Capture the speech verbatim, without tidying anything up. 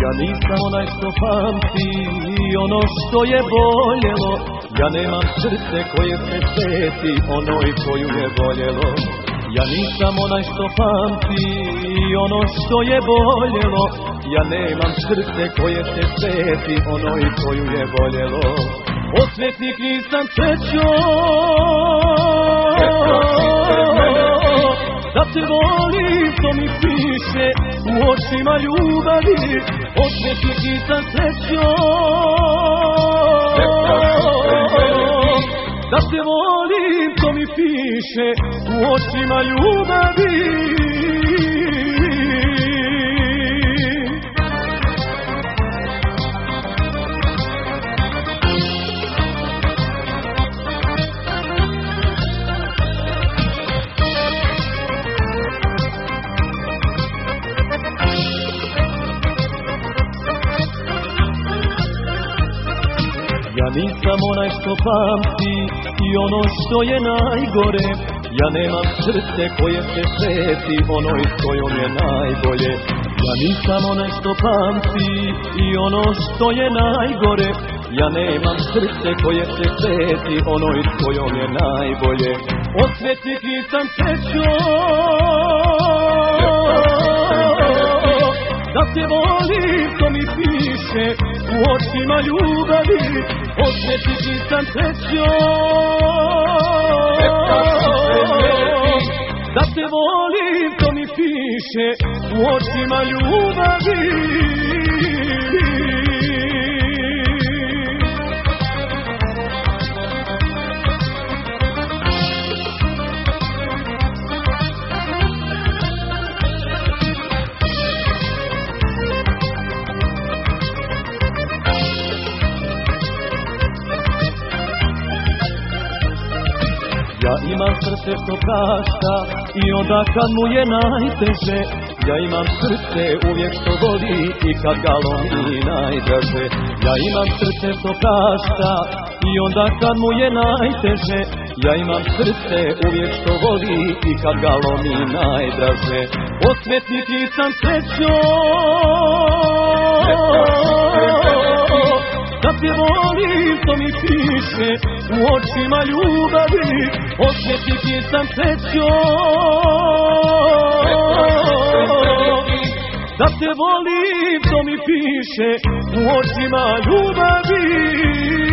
Ja nisam onaj što pamti ono što je boljelo. Ja nemam srce koje se sveti onoj koju je voljelo. Ja nisam onaj što pamti ono što je boljelo. Ja nemam srce koje se sveti onoj koju je voljelo. Osvetnik nisam srećo da te volim, to mi piše u očima ljubavi. Osvetnik nisam srećo da te volim, to mi piše u očima ljubavi. Ja nisam onaj što pamti i ono što je najgore. Ja nemam srce koje se sveti onoj s kojom je najbolje. Ja nisam onaj što pamti i ono što je najgore. Ja nemam srce koje se sveti onoj s kojom je najbolje. Osvetnik nisam srećo da te volim, to mi piše u očima ljubavi. Osvetnik nisam srećo da te volim, to mi piše u očima ljubavi. Ja imam srce što prašta i onda kad mu je najteže. Ja imam srce uvijek što voli i kad ga lomi najdraže. Ja imam srce što prašta i onda kad mu je najteže. Ja imam srce uvijek što voli i kad ga lomi najdraže. Osvetnik nisam srećo da te volim, to mi piše u očima ljubavi. Osvetnik nisam srećo da te volim, to mi piše u očima ljubavi.